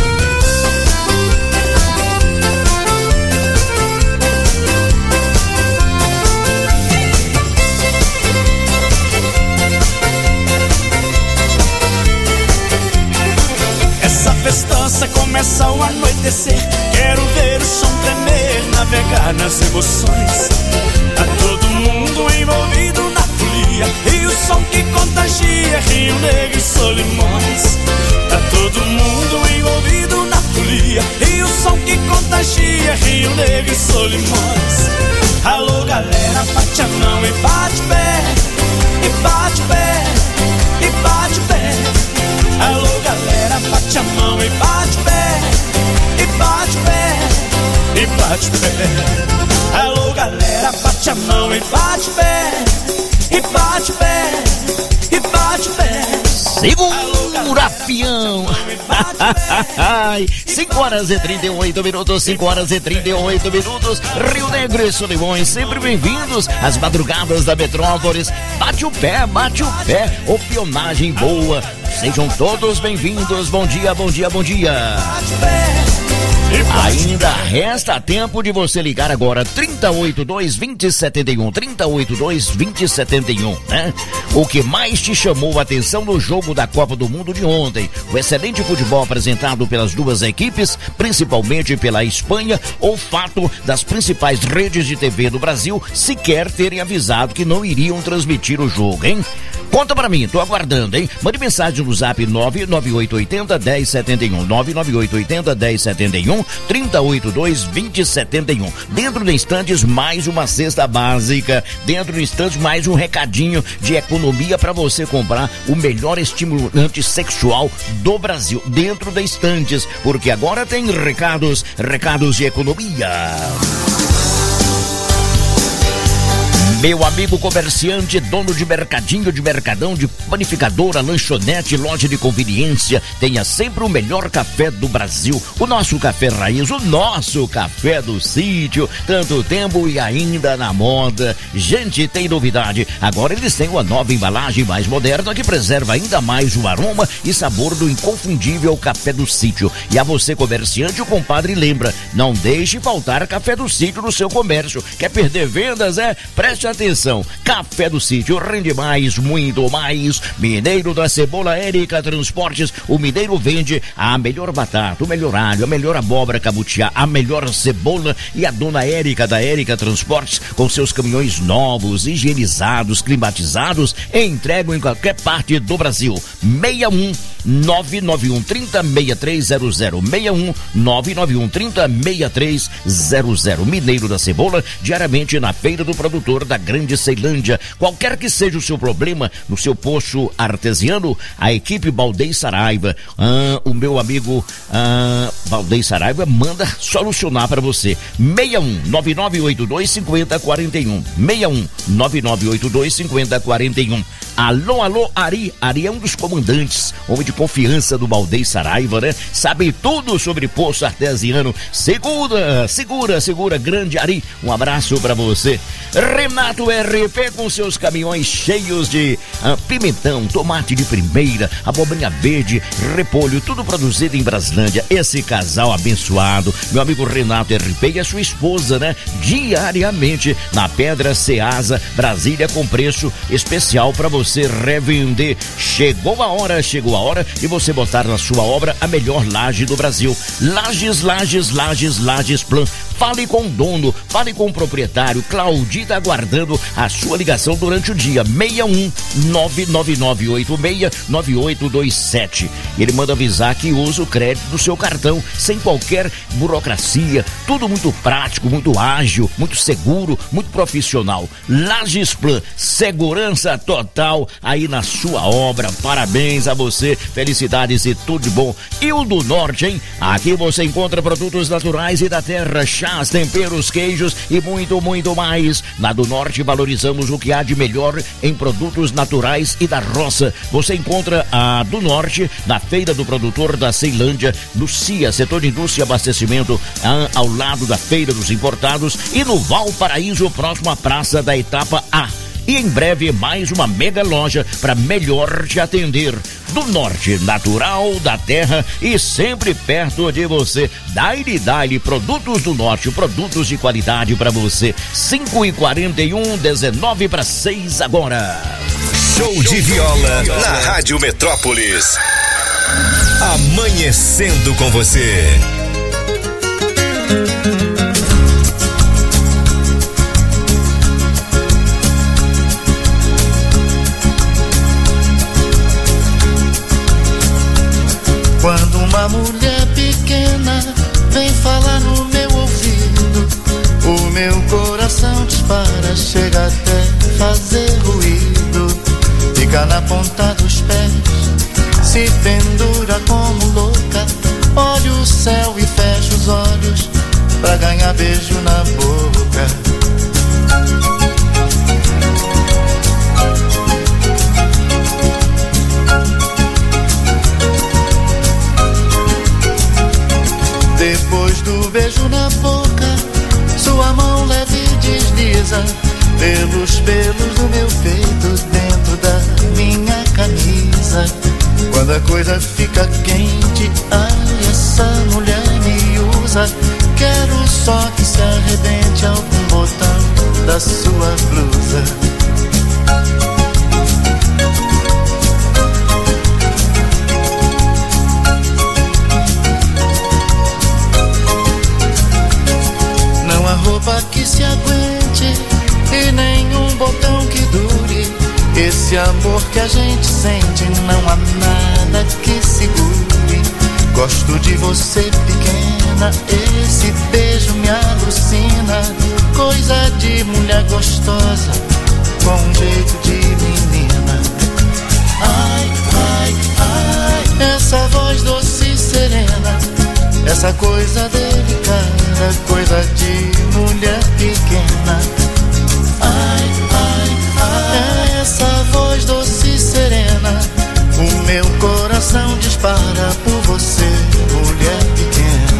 Essa festança começa ao anoitecer, quero ver o som tremer, navegar nas emoções. Tá todo mundo envolvido na folia, e o som que contagia, Rio Negro e Solimões. Tá todo mundo envolvido na folia, e o som que contagia, Rio Negro e Solimões. Alô galera, bate a mão e bate pé, e bate pé, e bate pé. Alô galera, bate a mão e bate pé, e bate pé, e bate pé. Alô galera, bate a mão e bate pé, e bate pé, e bate pé. Segura, fião! cinco horas e trinta e oito minutos, cinco horas e trinta e oito minutos, Rio Negro e Solimões, sempre bem-vindos às madrugadas da Metrópolis. Bate o pé, bate o pé, opionagem boa. Sejam todos bem-vindos, bom dia, bom dia, bom dia. Ainda resta tempo de você ligar agora, trinta e oito, dois, vinte, setenta e um, trinta e oito, dois, vinte, setenta e um, né? O que mais te chamou a atenção no jogo da Copa do Mundo de ontem? O excelente futebol apresentado pelas duas equipes, principalmente pela Espanha, ou o fato das principais redes de T V do Brasil sequer terem avisado que não iriam transmitir o jogo, hein? Conta pra mim, tô aguardando, hein? Mande mensagem no zap nove nove oito oito zero, um zero sete um, nove nove oito oito zero, um zero sete um, trinta e oito, dois, vinte, setenta e um. Dentro de instantes, mais uma cesta básica. Dentro de instantes, mais um recadinho de economia para você comprar o melhor estimulante sexual do Brasil. Dentro de instantes, porque agora tem recados, recados de economia. Meu amigo comerciante, dono de mercadinho, de mercadão, de panificadora, lanchonete, loja de conveniência, tenha sempre o melhor café do Brasil. O nosso café raiz, o nosso café do sítio, tanto tempo e ainda na moda. Gente, tem novidade. Agora eles têm uma nova embalagem mais moderna que preserva ainda mais o aroma e sabor do inconfundível café do sítio. E a você, comerciante, o compadre lembra, não deixe faltar café do sítio no seu comércio. Quer perder vendas, é? Preste atenção, Café do Sítio rende mais, muito mais. Mineiro da Cebola, Érica Transportes. O Mineiro vende a melhor batata, o melhor alho, a melhor abóbora cabutiá, a melhor cebola. E a dona Érica da Érica Transportes, com seus caminhões novos, higienizados, climatizados, entregam em qualquer parte do Brasil. seis um nove nove um, trinta, sessenta e três zero zero. seis um nove nove um, trinta, sessenta e três zero zero. Mineiro da Cebola, diariamente na Feira do Produtor da Grande Ceilândia. Qualquer que seja o seu problema no seu poço artesiano, a equipe Baldei Saraiva, ah, o meu amigo ah, Baldei Saraiva manda solucionar para você. seis um nove nove oito dois cinco zero quatro um. seis um nove nove oito dois cinco zero quatro um. Alô, alô, Ari. Ari é um dos comandantes, homem de confiança do Baldei Saraiva, né? Sabe tudo sobre poço artesiano. Segura, segura, segura, grande Ari. Um abraço para você. Renato R P com seus caminhões cheios de ah, pimentão, tomate de primeira, abobrinha verde, repolho, tudo produzido em Braslândia. Esse casal abençoado, meu amigo Renato R P e a sua esposa, né? Diariamente na Pedra Ceasa, Brasília, com preço especial para você revender. Chegou a hora, chegou a hora de você botar na sua obra a melhor laje do Brasil. Lajes, lajes, lajes, lajes, plan. Fale com o dono, fale com o proprietário. Claudir tá aguardando a sua ligação durante o dia. seis um nove nove nove oito seis nove oito dois sete. Ele manda avisar que usa o crédito do seu cartão sem qualquer burocracia. Tudo muito prático, muito ágil, muito seguro, muito profissional. Lagesplan, segurança total aí na sua obra. Parabéns a você, felicidades e tudo de bom. E o do Norte, hein? Aqui você encontra produtos naturais e da terra, chás, temperos, queijos e muito, muito mais. Na do Norte valorizamos o que há de melhor em produtos naturais e da roça. Você encontra a do Norte na Feira do Produtor da Ceilândia, no C I A, Setor de Indústria e Abastecimento, ao lado da Feira dos Importados, e no Valparaíso, próximo à Praça da Etapa A. E em breve mais uma mega loja para melhor te atender. Do Norte, natural, da terra e sempre perto de você. Daily Daily, produtos do Norte, produtos de qualidade para você. cinco e quarenta e um, dezenove para seis agora. Show de viola na Rádio Metrópolis. Amanhecendo com você. Quando uma mulher pequena vem falar no meu ouvido, o meu coração dispara, chega até fazer ruído. Fica na ponta dos pés, se pendura como louca. Olha o céu e fecha os olhos pra ganhar beijo na boca. Depois do beijo na boca, sua mão leve desliza pelos pelos do meu peito, dentro da minha camisa. Quando a coisa fica quente, ai, essa mulher me usa. Quero só que se arrebente algum botão da sua blusa. Roupa que se aguente e nenhum botão que dure. Esse amor que a gente sente, não há nada que segure. Gosto de você pequena, esse beijo me alucina. Coisa de mulher gostosa, com um jeito de menina. Ai, ai, ai, essa voz doce e serena, essa coisa delicada, coisa de mulher pequena. Ai, ai, ai, essa voz doce e serena, o meu coração dispara por você, mulher pequena.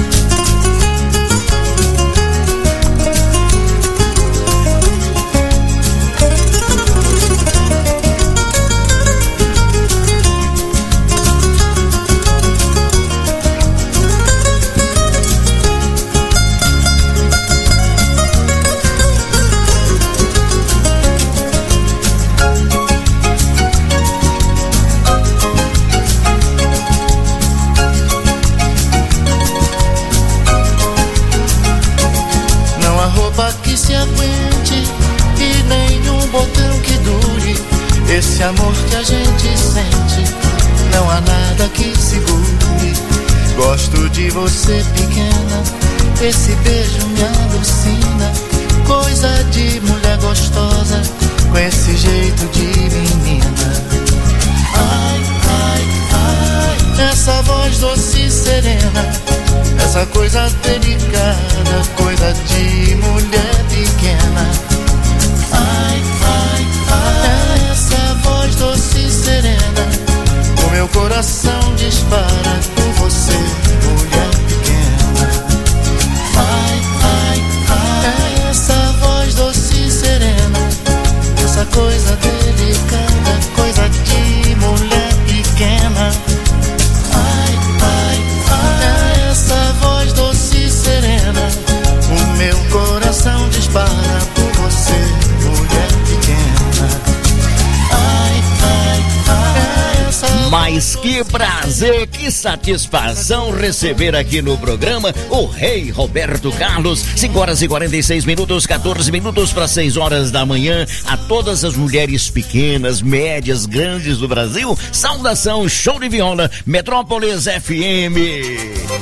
Esse amor que a gente sente, não há nada que segure. Gosto de você pequena, esse beijo me alucina. Coisa de mulher gostosa, com esse jeito de menina. Ai, ai, ai, essa voz doce e serena, essa coisa delicada, coisa de mulher pequena. Ai, ai, ai, essa voz doce e serena, o meu coração dispara por você, mulher pequena. Ai, ai, ai, essa voz doce e serena, essa coisa delicada, coisa de mulher pequena. Ai, ai, ai, essa voz doce e serena, o meu coração dispara por você. Mas que prazer, que satisfação receber aqui no programa o rei Roberto Carlos. cinco horas e quarenta e seis minutos, quatorze minutos para seis horas da manhã. A todas as mulheres pequenas, médias, grandes do Brasil, saudação, show de viola, Metrópolis F M.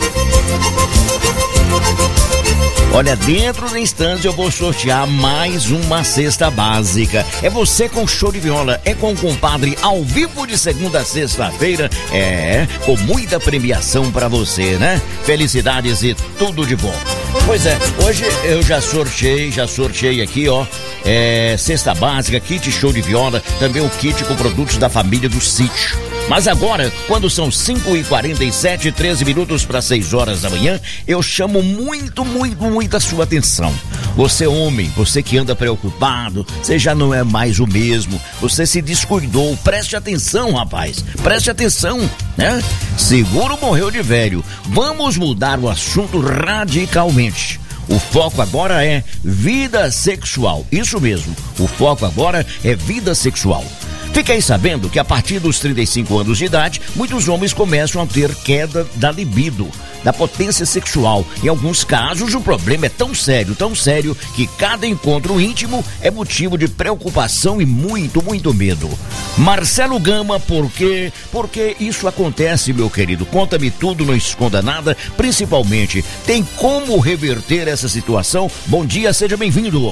Olha, dentro de instantes eu vou sortear mais uma cesta básica. É você com show de viola, é com o compadre ao vivo de segunda a sexta-feira. É, com muita premiação pra você, né? Felicidades e tudo de bom. Pois é, hoje eu já sorteei, já sorteei aqui, ó, é, cesta básica, kit show de viola, também o kit com produtos da família do sítio. Mas agora, quando são cinco e quarenta e sete, treze minutos para seis horas da manhã, eu chamo muito, muito, muito a sua atenção. Você homem, você que anda preocupado, você já não é mais o mesmo, você se descuidou, preste atenção, rapaz, preste atenção, né? Seguro morreu de velho. Vamos mudar o assunto radicalmente. O foco agora é vida sexual, isso mesmo, o foco agora é vida sexual. Fiquei sabendo que a partir dos trinta e cinco anos de idade, muitos homens começam a ter queda da libido, da potência sexual. Em alguns casos, o problema é tão sério, tão sério, que cada encontro íntimo é motivo de preocupação e muito, muito medo. Marcelo Gama, por quê? Porque isso acontece, meu querido. Conta-me tudo, não esconda nada. Principalmente, tem como reverter essa situação? Bom dia, seja bem-vindo.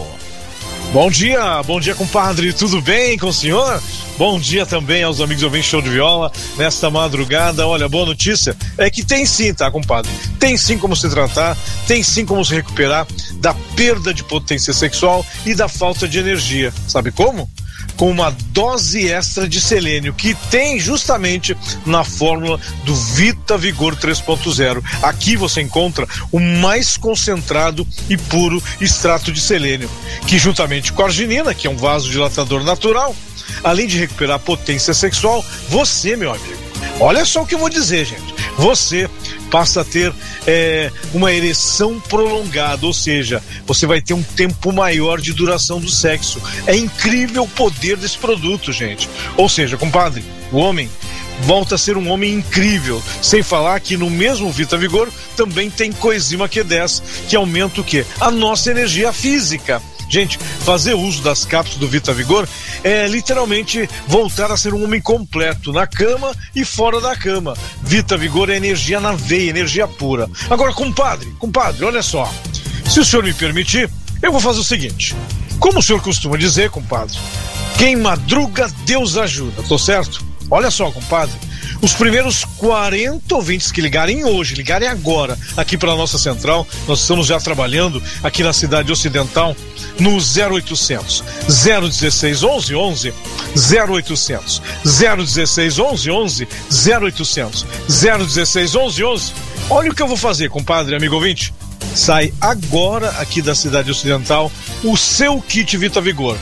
Bom dia, bom dia, compadre, tudo bem com o senhor? Bom dia também aos amigos ouvintes show de viola nesta madrugada. Olha, boa notícia é que tem sim, tá, compadre? Tem sim como se tratar, tem sim como se recuperar da perda de potência sexual e da falta de energia. Sabe como? Com uma dose extra de selênio que tem justamente na fórmula do Vita Vigor três ponto zero. Aqui você encontra o mais concentrado e puro extrato de selênio, que juntamente com a arginina, que é um vasodilatador natural, além de recuperar a potência sexual, você, meu amigo, olha só o que eu vou dizer, gente, você passa a ter é, uma ereção prolongada, ou seja, você vai ter um tempo maior de duração do sexo. É incrível o poder desse produto, gente. Ou seja, compadre, o homem volta a ser um homem incrível, sem falar que no mesmo Vita Vigor também tem coenzima Q dez, que aumenta o quê? A nossa energia física. Gente, fazer uso das cápsulas do Vita Vigor é literalmente voltar a ser um homem completo, na cama e fora da cama. Vita Vigor é energia na veia, energia pura. Agora, compadre, compadre, olha só. Se o senhor me permitir, eu vou fazer o seguinte. Como o senhor costuma dizer, compadre, quem madruga, Deus ajuda, tô certo? Olha só, compadre. Os primeiros quarenta ouvintes que ligarem hoje, ligarem agora aqui para a nossa central, nós estamos já trabalhando aqui na cidade ocidental, no zero oitocentos, zero dezesseis, onze, onze, zero oitocentos, zero dezesseis, onze, onze, zero oitocentos, zero dezesseis, onze, onze. Olha o que eu vou fazer, compadre, amigo ouvinte. Sai agora aqui da cidade ocidental o seu kit Vita Vigor.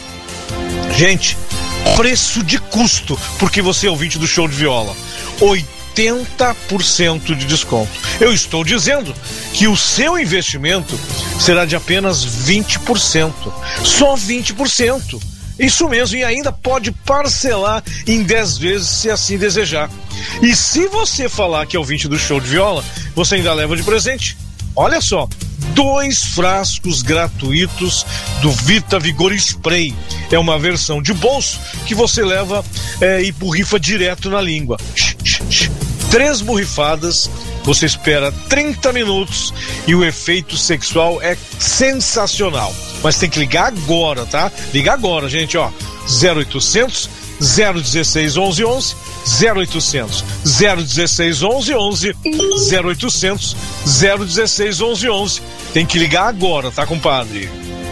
Gente, preço de custo, porque você é ouvinte do show de viola. oitenta por cento de desconto. Eu estou dizendo que o seu investimento será de apenas vinte por cento. Só vinte por cento. Isso mesmo, e ainda pode parcelar em dez vezes se assim desejar. E se você falar que é ouvinte do show de viola, você ainda leva de presente, olha só, dois frascos gratuitos do Vita Vigor Spray. É uma versão de bolso que você leva é, e borrifa direto na língua. Três borrifadas, você espera trinta minutos e o efeito sexual é sensacional. Mas tem que ligar agora, tá? Liga agora, gente, ó. zero oitocentos, zero dezesseis, onze, onze, zero oitocentos, zero dezesseis, onze, onze, zero oitocentos, zero dezesseis, onze, onze. Tem que ligar agora, tá, compadre?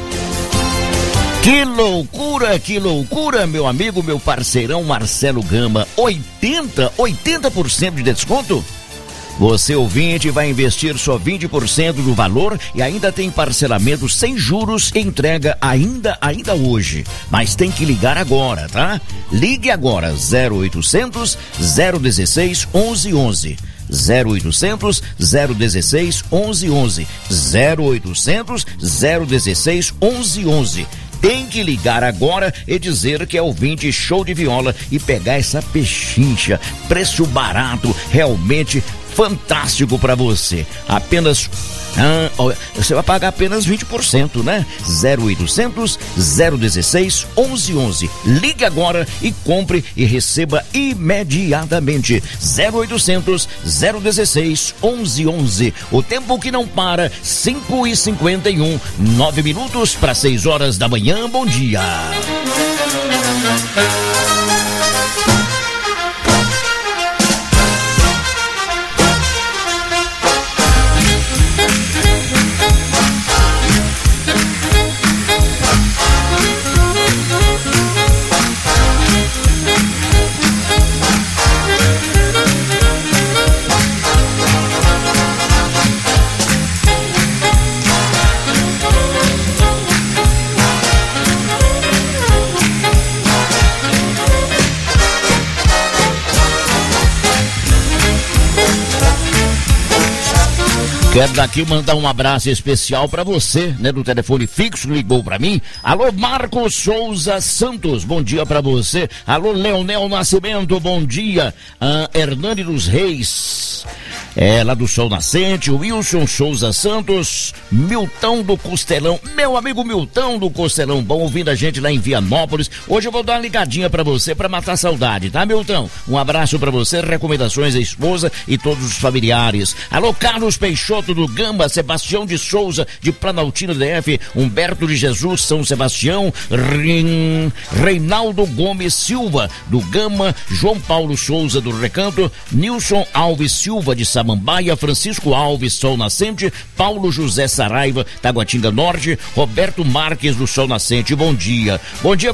Que loucura, que loucura, meu amigo, meu parceirão Marcelo Gama. oitenta, oitenta por cento de desconto? Você, ouvinte, vai investir só vinte por cento do valor e ainda tem parcelamento sem juros e entrega ainda, ainda hoje. Mas tem que ligar agora, tá? Ligue agora, zero oitocentos, zero dezesseis, onze, onze. zero oitocentos, zero dezesseis, onze, onze. zero oitocentos, zero dezesseis, onze, onze. tem que ligar agora e dizer que é ouvinte Show de Viola e pegar essa pechincha. Preço barato, realmente fantástico para você. Apenas ah, você vai pagar apenas vinte por cento, né? zero oitocentos, zero dezesseis, onze onze. Ligue agora e compre e receba imediatamente. zero oitocentos, zero dezesseis, onze onze. O tempo que não para, cinco e cinquenta e um. nove minutos para seis horas da manhã. Bom dia. Quero daqui mandar um abraço especial pra você, né, do telefone fixo, ligou pra mim. Alô, Marcos Souza Santos, bom dia pra você. Alô, Leonel Nascimento, bom dia. Ah, Hernani dos Reis, é, lá do Sol Nascente. Wilson Souza Santos, Milton do Costelão, meu amigo Milton do Costelão, bom ouvindo a gente lá em Vianópolis. Hoje eu vou dar uma ligadinha pra você pra matar a saudade, tá, Milton? Um abraço pra você, recomendações à esposa e todos os familiares. Alô, Carlos Peixoto do Gama, Sebastião de Souza de Planaltina D F, Humberto de Jesus São Sebastião, Rein, Reinaldo Gomes Silva do Gama, João Paulo Souza do Recanto, Nilson Alves Silva de Samambaia, Francisco Alves Sol Nascente, Paulo José Saraiva Taguatinga Norte, Roberto Marques do Sol Nascente. Bom dia. Bom dia